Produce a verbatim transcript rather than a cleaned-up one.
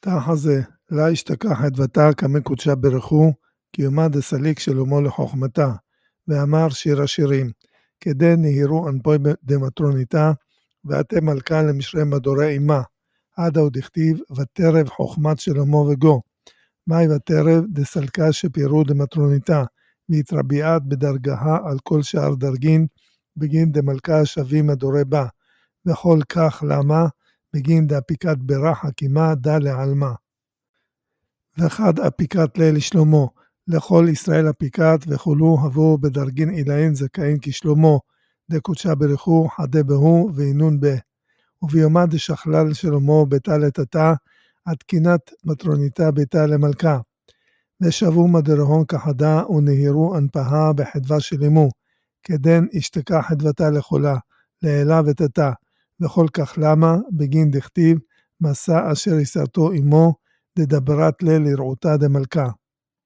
תחזה, לה השתכח חדוותה כמי קודשה ברכו, קיומה דסליק שלמה לחוכמתה, ואמר שיר השירים, כדי נהירו אנפוי דמטרוניתה, ואתם מלכה למשרי מדורי אמה, עדה ודכתיב, ותרב חוכמת שלמה וגו, מאי ותרב דסלקה שפירו דמטרוניתה, והתרביעת בדרגה על כל שאר דרגין, בגין דמלכה שווים מדורי בה, וכל כך למה, בגין דאפיקת בירה חכימה דה לעלמה. ואחד אפיקת ליל שלמה, לכל ישראל אפיקת וכולו הבו בדרגין אילאין זכאין כשלמה, דקודשה ברכו חדה בהו ואינון בה. וביומה דשכלל שלמה ביתה לתתה, התקינת מטרוניתה ביתה למלכה. ושבו מדרהון כחדה ונהירו אנפהה בחדווה שלמו, כדן השתקה חדוותה לכולה, לעילה ותתה. וכל כך למה, בגין דכתיב, מסע אשר יסרתו עמו, דדברת ליל לרעותה דמלכה.